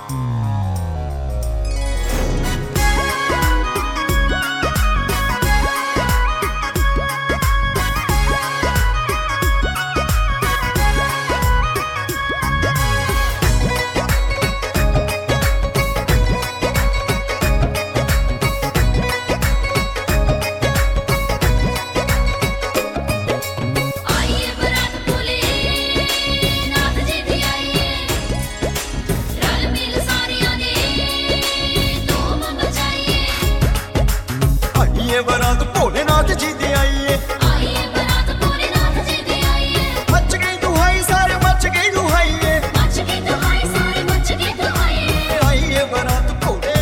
ये बारात भोलेनाथ जी दी आई है, आई है बारात भोलेनाथ जी दी आई है। मच गई दुहाई सारे मच गई दुहाई है, मच गई दुहाई सारे मच गई दुहाई है। आई है बारात भोले,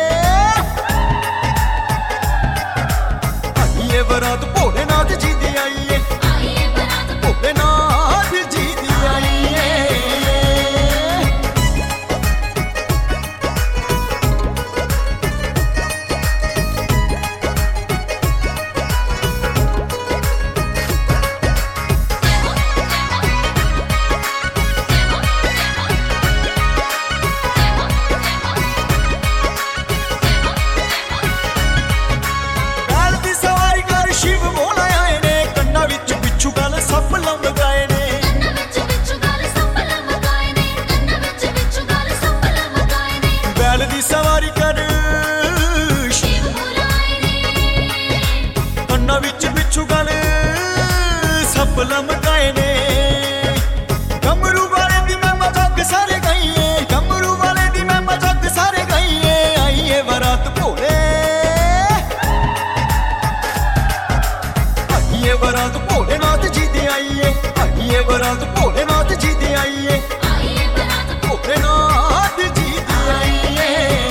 आई है बारात भोलेनाथ जी दी आई है, आई है बारात भोलेनाथ जी दी आई है। सवारी कर शिव बुलाए ने, कन्ना विच बिच्छू गल सप लमकाए ने। गमरू वाले दी मैं मजाक सारे गई है, गमरू वाले दी मैं मजाक सारे गई है। आई है बारात भोले, आई है बारात भोलेनाथ जी दी आई है, आई है बारात भोलेनाथ जी दी आई है, आई है बारात भोलेनाथ जी दी आई है।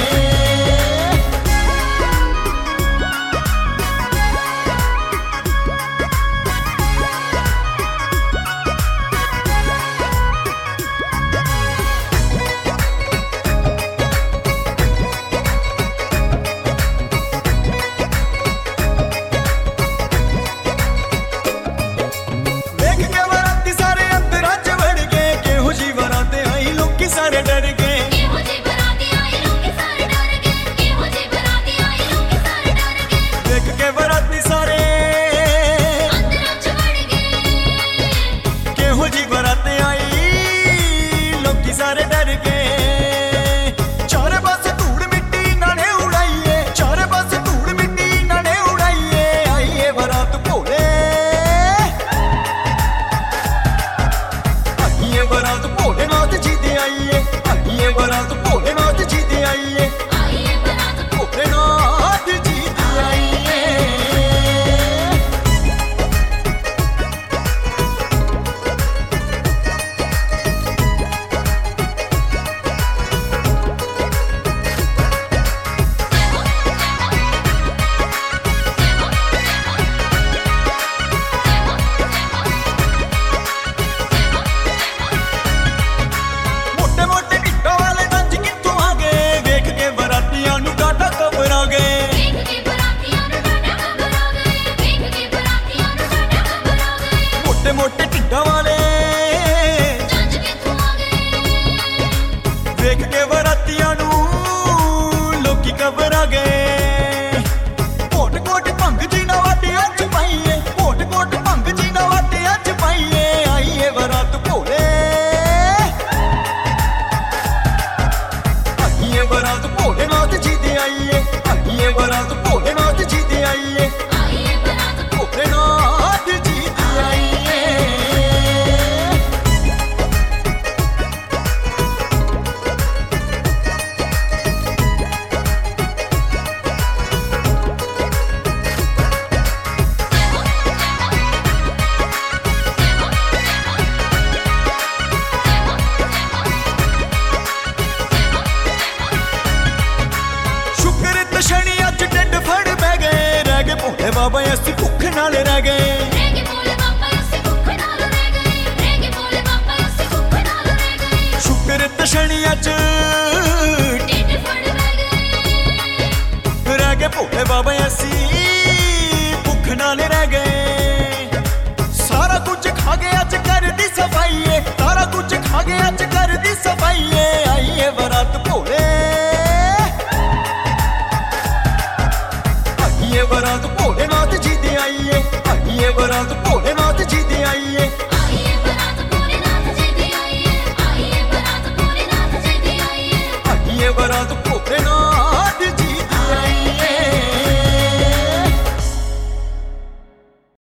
सारे डर गए, केहो जी बराती आई लोग सारे डर गए, केहो जी बराती आई लोग सारे डर गए। देख के बराती सारे अंदर चढ़ गए, केहो जी बराती आई लोग सारे डर गए। चारे पासे धूड़ मिट्टी नाने उड़ाइए, चारे पासे धूड़ मिट्टी नाने उड़ाइए। आई है बारात भोले, आई है बारात भोलेनाथ जी दी आई है, आई है बारात भोलेनाथ जी दी आई है, आई है बारात भोलेनाथ जी दी आई है। मोटे मोटे टिक्का वाले गंज कित्थों आ गए, वेख के बरातियां नू डाटा घबरा गए। देख के बरातियां ने डाटा घबरा गए, देख के बरातियां ने डाटा घबरा गए। मोटे मोटे टिड्डा वाले जंज कित्थों आ गए, वेख के बरातियां नू लोकी घबरा गए। कोट कोट भंग जी ना वाटे अच पाइए, कोट कोट भंग जी ना वाटे अच पाइए। आई है बारात भोले, आई है बारात भोलेनाथ जी दी आई है, आई है बारात भोलेनाथ जी दी आई है, आई है बारात भोलेनाथ जी दी आई है। शुक्र ते शनि अज ढिड फड़ बह गए, रह गए भोले बाबा असी भुख नाल रह गए। रह गए भोले बाबा असी भुख नाल रह गए, रह गए भोले बाबा असी भुख नाल रह गए। शुक्र ते शनि अज ढिड फड़ बह गए, रह गए भोले बाबा असी भुख नाल रह गए। सारा कुछ खा गए अज कर दी सफाई है, सारा कुछ खा गए अज कर दी सफाई है। आई है बारात भोले, बरात भोलेनाथ जी